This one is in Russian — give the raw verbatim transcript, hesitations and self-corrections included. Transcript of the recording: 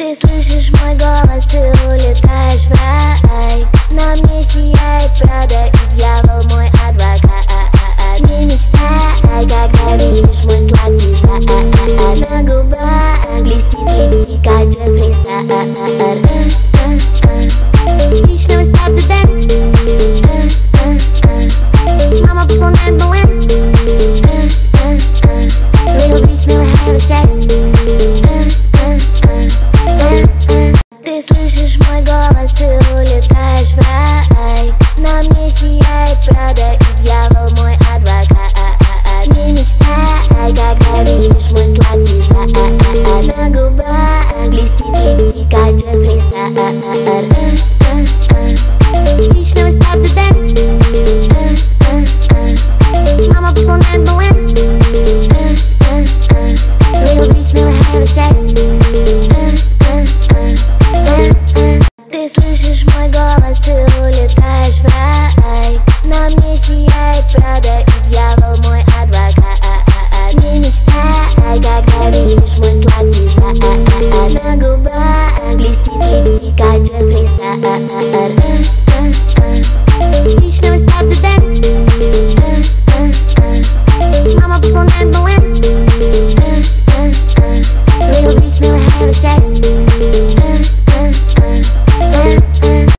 Ты слышишь мой голос и улетаешь в рай. На мне сияет Прада и дьявол мой адвокат. Не мечтай, когда видишь мой сладкий зад. На губах блестит липстик, как Джеффри Стар. Лично we stop the dance. Мама пополняет баланс. Real bitch never have a stress. Ты слышишь мой голос и улетаешь в рай. На мне сияет Прада и дьявол мой адвокат. Не мечтай, когда видишь мой сладкий зад. На губах блестит липстик, как Джеффри Стар. Лично we stop the dance. Мама пополняет баланс. Real bitch never have a stress. Ты слышишь мой голос и улетаешь в рай. На мне сияет Прада и дьявол мой адвокат. Не мечтай, когда видишь мой сладкий зад. На губах блестит липстик, как Джеффри Стар.